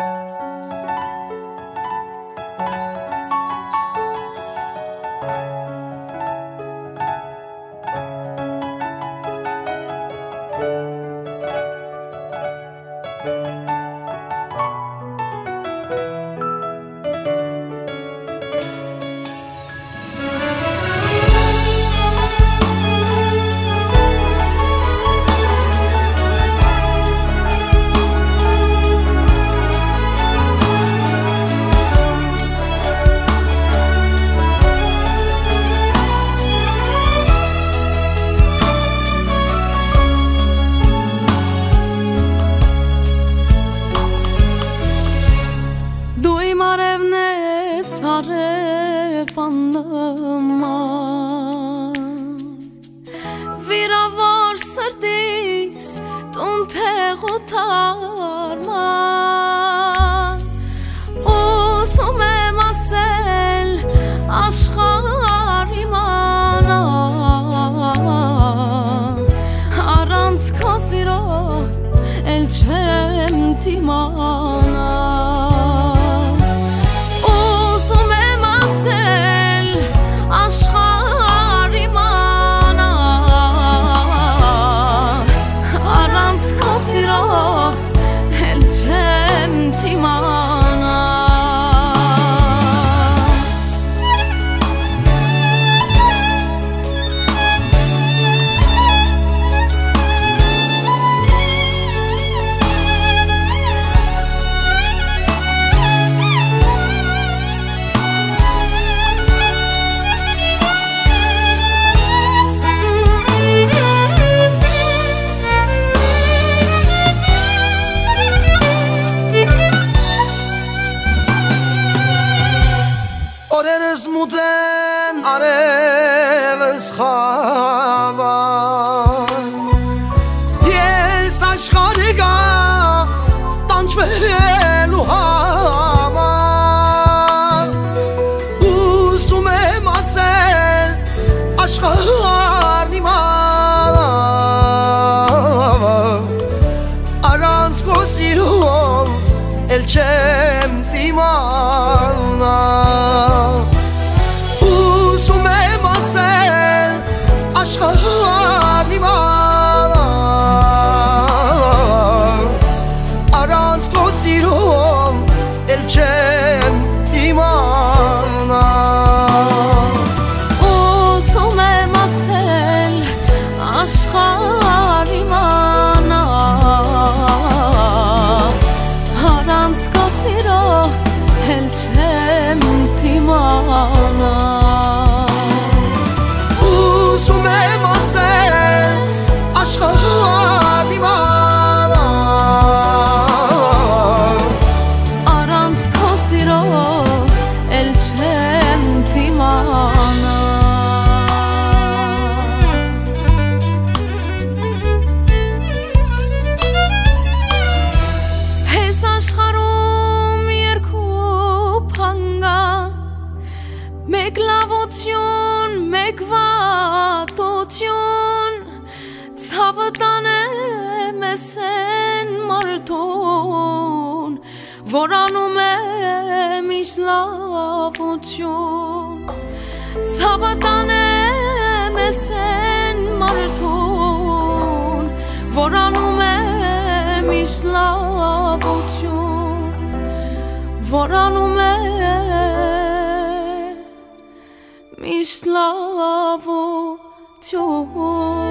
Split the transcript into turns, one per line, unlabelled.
Վիրավոր սրտիս տուն թեղութարման Ուսում եմ ասել աշխարհ իմանա Առանց քո սիրո էլ չեմ դիմանա Ուսում եմ ասել աշխարհ իմանա Առանց քո սիրո էլ չեմ դիմանա
Օրերս մուտեն արևս խավան Ես աշխարհի գա տանջվելու համար Ուսում եմ ասել աշխարհն իմանա Առանց քո սիրո էլ չեմ դիմանա աշխարհ իմանա Առանց քո սիրո էլ չեմ իմանա
Ուսում եմ ասել աշխարհ իմանա Առանց քո սիրո էլ չեմ դիմանա
աշխարհ իմանա
Առանց քո սիրո էլ չեմ դիմանա Հես աշխարհում երկու փանգա Մեկ լավություն, մեկ վատություն Ցավը տանեմ ես են մարդուն Որ անում է միշտ լավություն Ցավը տանեմ ես են մարդուն Որ անում է միշտ լավություն Որ անում է միշտ լավություն